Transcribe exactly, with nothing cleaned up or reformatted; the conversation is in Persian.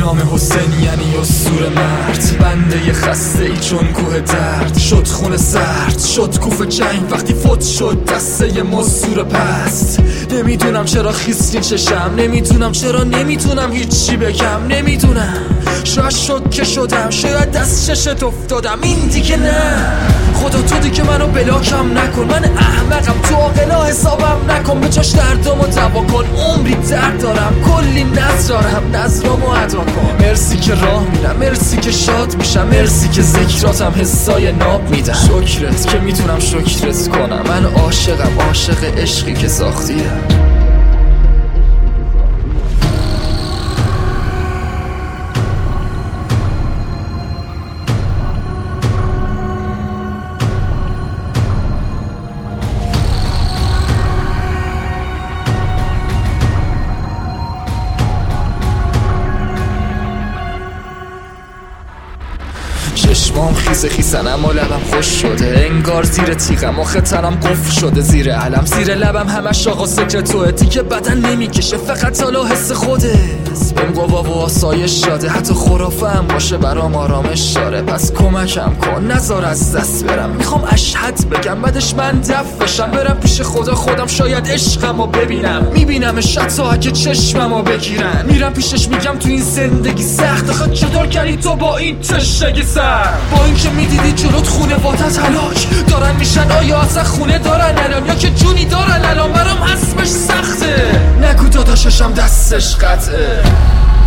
نام حسین یعنی اسطوره مرد، بنده ی خسته ای چون کوه درد. شد خون سرد، شد کوف جنگ وقتی فوت شد دسته ی مزدور پست. نمیدونم چرا خیسین چشم، نمیدونم چرا نمیتونم هیچی بگم، نمیدونم شاید شد که شدم، شاید دست ششت افتادم، این دیگه نه. خدا تو دیگه منو بلاکم نکن، من احمقم، تو عاقلا حسابم نکن. به چاش دردامو دوا کن، عمری درد دارم، کلی نظر دارم، نظرامو ادا کن. مرسی که راه میرم، مرسی که شاد میشم، مرسی که ذکراتم حسای ناب میدم. شکرت که میتونم شکرت کنم، من عاشقم، عاشق عشقی که ساختیم. چشمام خیزه خیزن اما لبم خوش شده، انگار زیر تیغم آخه تنم قفل شده. زیر علم زیر لبم همش آقا سکر توه، دیگه بدن نمیکشه فقط حالا حس خوده. بهم قوا و آسایش شاده، حتی خرافه هم باشه برام آرامش داره. پس کمکم کن نذار از دست برم، میخوام اشهد بگم بعدش من دف بشم. برم پیش خدا، خودم شاید عشقمو ببینم، میبینمش حتی اگه چشممو بگیرن. میرم پیشش میگم تو این زندگی سخت، آخه چطور کردی تو با این تشنگی سر؟ با اینکه میدیدی جلوت خونه واتت هلاک دارن میشن، آیا اصلا خونه دارن الان یا که جونی دارن الان؟ برام حسبش سخته، نگو داداششم دستش قطعه.